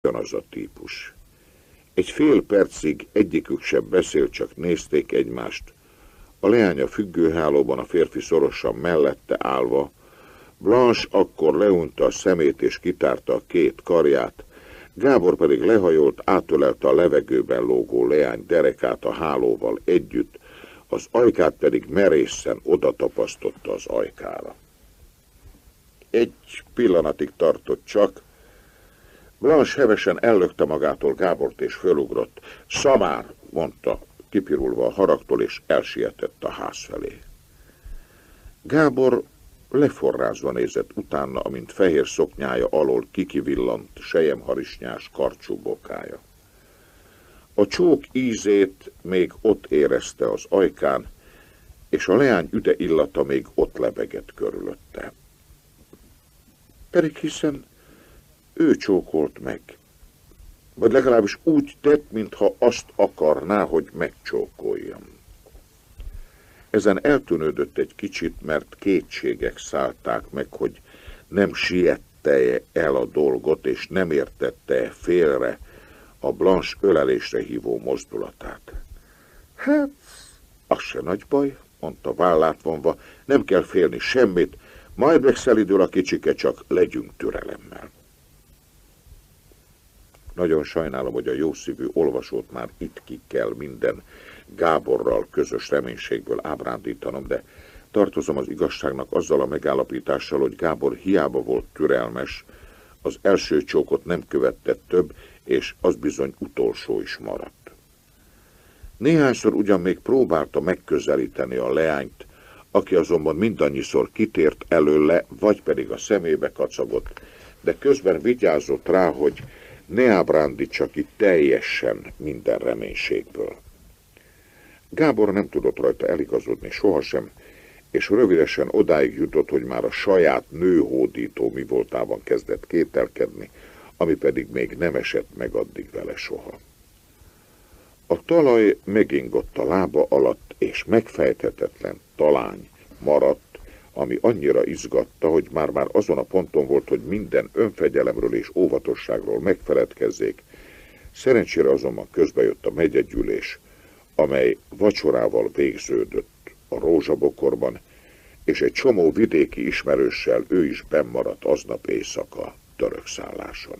ugyanaz a típus. Egy fél percig egyikük sem beszélt, csak nézték egymást. A leány a függőhálóban, a férfi szorosan mellette állva. Blanche akkor leunta a szemét és kitárta a két karját, Gábor pedig lehajolt, átölelte a levegőben lógó leány derekát a hálóval együtt, az ajkát pedig merészen oda tapasztotta az ajkára. Egy pillanatig tartott csak. Blanche hevesen ellökte magától Gábort és fölugrott. Szamár, mondta, kipirulva a haragtól, és elsietett a ház felé. Gábor leforrázva nézett utána, amint fehér szoknyája alól kikivillant selyemharisnyás karcsú bokája. A csók ízét még ott érezte az ajkán, és a leány üde illata még ott lebegett körülötte. Pedig hiszen ő csókolt meg, vagy legalábbis úgy tett, mintha azt akarná, hogy megcsókoljam. Ezen eltűnődött egy kicsit, mert kétségek szállták meg, hogy nem siette el a dolgot, és nem értette félre a Blanche ölelésre hívó mozdulatát. Hát, az se nagy baj, mondta vállát vonva, nem kell félni semmit, majd megszelidül a kicsike, csak legyünk türelemmel. Nagyon sajnálom, hogy a jószívű olvasót már itt ki kell minden Gáborral közös reménységből ábrándítanom, de tartozom az igazságnak azzal a megállapítással, hogy Gábor hiába volt türelmes, az első csókot nem követte több, és az bizony utolsó is maradt. Néhányszor ugyan még próbálta megközelíteni a leányt, aki azonban mindannyiszor kitért előle, vagy pedig a szemébe kacagott, de közben vigyázott rá, hogy ne ábrándítsa ki teljesen minden reménységből. Gábor nem tudott rajta eligazodni sohasem, és rövidesen odáig jutott, hogy már a saját nőhódító mi voltában kezdett kételkedni, ami pedig még nem esett meg addig vele soha. A talaj megingott a lába alatt, és megfejthetetlen talány maradt, ami annyira izgatta, hogy már azon a ponton volt, hogy minden önfegyelemről és óvatosságról megfeledkezzék. Szerencsére azonban közbejött a megyegyűlés, amely vacsorával végződött a Rózsabokorban, és egy csomó vidéki ismerőssel ő is bennmaradt aznap éjszaka török szálláson.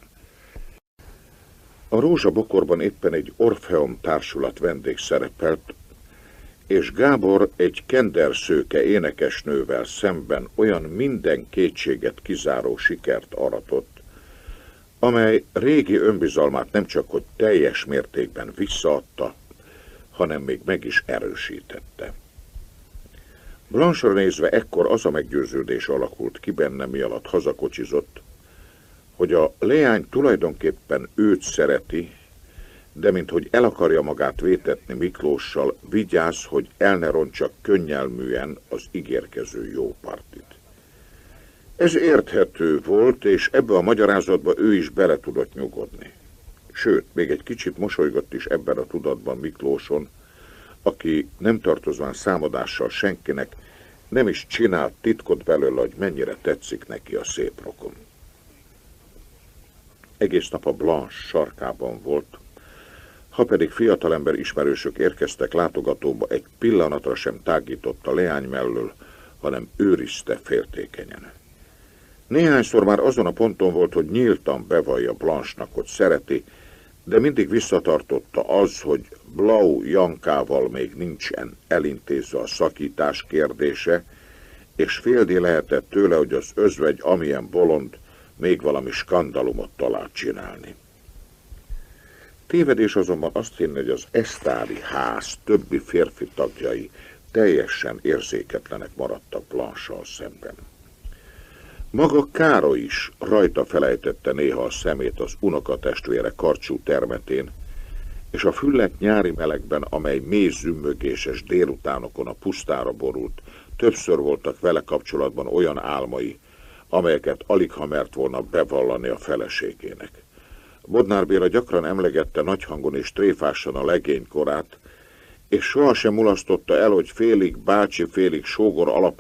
A Rózsabokorban éppen egy Orfeum társulat vendég szerepelt, és Gábor egy kenderszőke énekesnővel szemben olyan minden kétséget kizáró sikert aratott, amely régi önbizalmát nem csak hogy teljes mértékben visszaadta, hanem még meg is erősítette. Blanche-ra nézve ekkor az a meggyőződés alakult ki benne, mi alatt hazakocsizott, hogy a leány tulajdonképpen őt szereti, de minthogy el akarja magát vétetni Miklóssal, vigyáz, hogy el ne roncsa könnyelműen az ígérkező jó partit. Ez érthető volt, és ebbe a magyarázatba ő is bele tudott nyugodni. Sőt, még egy kicsit mosolygott is ebben a tudatban Miklóson, aki nem tartozván számadással senkinek, nem is csinált titkot belőle, hogy mennyire tetszik neki a szép rokon. Egész nap a Blanche sarkában volt, ha pedig fiatalember ismerősök érkeztek látogatóba, egy pillanatra sem tágított a leány mellől, hanem őrizte féltékenyen. Néhányszor már azon a ponton volt, hogy nyíltan bevallja Blanche-nak, hogy szereti, de mindig visszatartotta az, hogy Blau Jankával még nincsen elintézve a szakítás kérdése, és félni lehetett tőle, hogy az özvegy, amilyen bolond, még valami skandalumot talált csinálni. Tévedés azonban azt hinni, hogy az esztári ház többi férfi tagjai teljesen érzéketlenek maradtak Blanche-sal szemben. Maga Károly is rajta felejtette néha a szemét az unokatestvére karcsú termetén, és a füllet nyári melegben, amely mély zümmögéses délutánokon a pusztára borult, többször voltak vele kapcsolatban olyan álmai, amelyeket aligha mert volna bevallani a feleségének. Bodnár Béla gyakran emlegette nagyhangon és tréfásan a legénykorát, és sohasem mulasztotta el, hogy félig bácsi, félig sógor alapon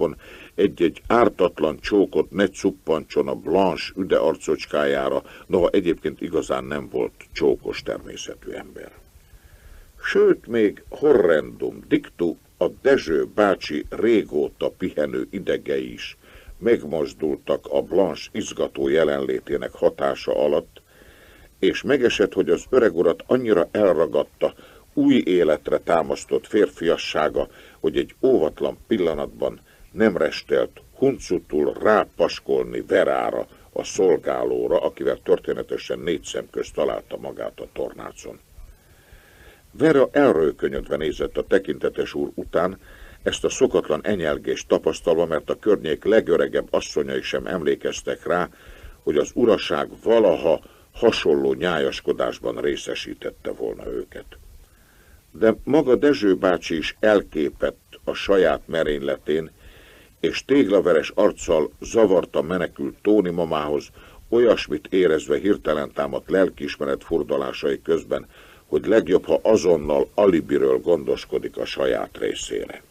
egy-egy ártatlan csókot ne cuppancson a Blanche üde arcocskájára, noha egyébként igazán nem volt csókos természetű ember. Sőt, még horrendum dictu a Dezső bácsi régóta pihenő idegei is megmozdultak a Blanche izgató jelenlétének hatása alatt, és megesett, hogy az öregurat annyira elragadta új életre támasztott férfiassága, hogy egy óvatlan pillanatban nem restelt huncutul rápaskolni Verára, a szolgálóra, akivel történetesen 4 szem közt találta magát a tornácon. Vera elrőkönyödve nézett a tekintetes úr után, ezt a szokatlan enyelgést tapasztalva, mert a környék legöregebb asszonyai sem emlékeztek rá, hogy az uraság valaha hasonló nyájaskodásban részesítette volna őket. De maga Dezső bácsi is elképett a saját merényletén, és téglaveres arccal zavarta menekült Tóni mamához, olyasmit érezve hirtelen támadt lelkiismeret furdalásai közben, hogy legjobb, ha azonnal alibiről gondoskodik a saját részére.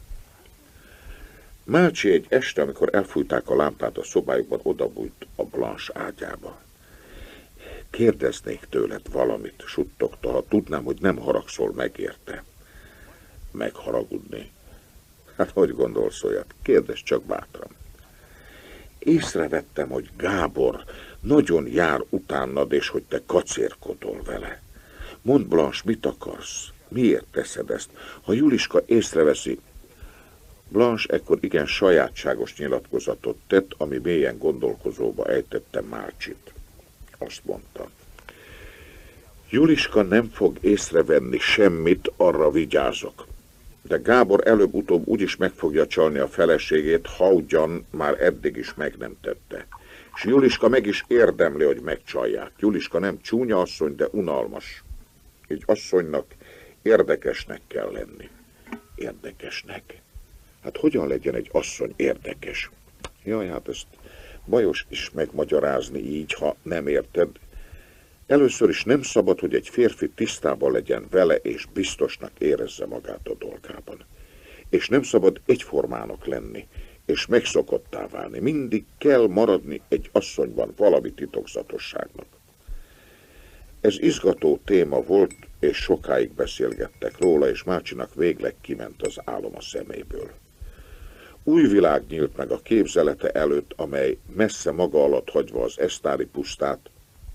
Mácsi egy este, amikor elfújták a lámpát a szobájukban, odabújt a Blanche ágyába. Kérdeznék tőled valamit, suttogta, ha tudnám, hogy nem haragszol meg érte. Megharagudni? Hát hogy gondolsz olyat? Kérdezz csak bátran. Észrevettem, hogy Gábor nagyon jár utánad, és hogy te kacérkodol vele. Mondd, Blanche, mit akarsz? Miért teszed ezt? Ha Juliska észreveszi... Blanche ekkor igen sajátságos nyilatkozatot tett, ami mélyen gondolkozóba ejtette Mácsit. Azt mondta. Juliska nem fog észrevenni semmit, arra vigyázok. De Gábor előbb-utóbb úgyis meg fogja csalni a feleségét, ha ugyan már eddig is meg nem tette. És Juliska meg is érdemli, hogy megcsalják. Juliska nem csúnya asszony, de unalmas. Egy asszonynak érdekesnek kell lenni. Érdekesnek? Hát hogyan legyen egy asszony érdekes? Jaj, hát ezt bajos is megmagyarázni így, ha nem érted. Először is nem szabad, hogy egy férfi tisztában legyen vele, és biztosnak érezze magát a dolgában. És nem szabad egyformának lenni, és megszokottá válni. Mindig kell maradni egy asszonyban valami titokzatosságnak. Ez izgató téma volt, és sokáig beszélgettek róla, és Mácsinak végleg kiment az álom a szeméből. Új világ nyílt meg a képzelete előtt, amely messze maga alatt hagyva az esztári pusztát,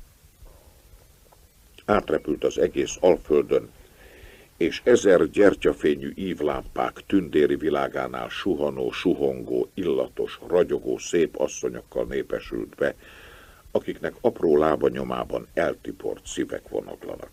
átrepült az egész Alföldön, és 1000 gyertyafényű ívlámpák tündéri világánál suhanó, suhongó, illatos, ragyogó, szép asszonyokkal népesült be, akiknek apró lábanyomában eltiport szívek vonoglanak.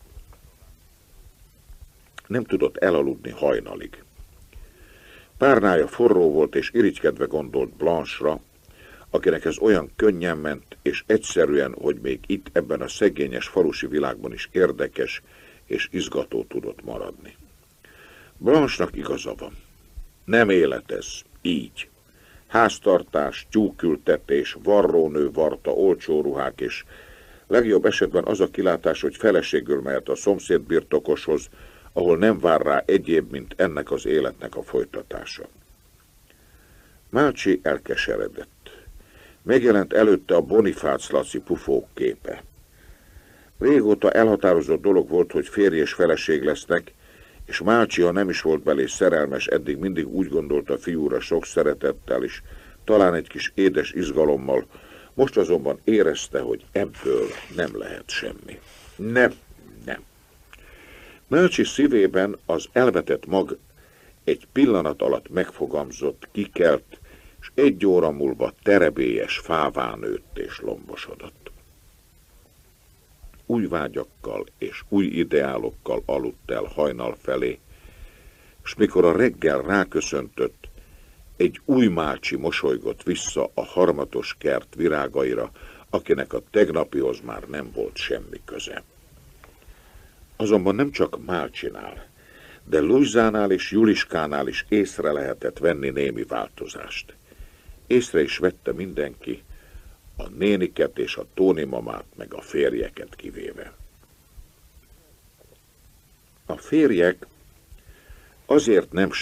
Nem tudott elaludni hajnalig. Párnája forró volt, és irigykedve gondolt Blanche-ra, akinek ez olyan könnyen ment, és egyszerűen, hogy még itt ebben a szegényes falusi világban is érdekes és izgató tudott maradni. Blanche-nak igaza van. Nem élet ez, így. Háztartás, tyúkültetés, varrónő varta, olcsó ruhák, és legjobb esetben az a kilátás, hogy feleségül mehet a szomszéd birtokoshoz, ahol nem vár rá egyéb, mint ennek az életnek a folytatása. Mácsi elkeseredett. Megjelent előtte a Bonifác Laci pufók képe. Régóta elhatározott dolog volt, hogy férj és feleség lesznek, és Mácsi, ha nem is volt belé szerelmes, eddig mindig úgy gondolta fiúra sok szeretettel is, talán egy kis édes izgalommal, most azonban érezte, hogy ebből nem lehet semmi. Nem. Mácsi szívében az elvetett mag egy pillanat alatt megfogamzott, kikelt, és 1 óra múlva terebélyes fává nőtt és lombosodott. Új vágyakkal és új ideálokkal aludt el hajnal felé, és mikor a reggel ráköszöntött, egy új Mácsi mosolygott vissza a harmatos kert virágaira, akinek a tegnapihoz már nem volt semmi köze. Azonban nem csak Mácsinál, de Lujzánál és Juliskánál is észre lehetett venni némi változást. Észre is vette mindenki, a néniket és a Tóni mamát, meg a férjeket kivéve. A férjek azért nem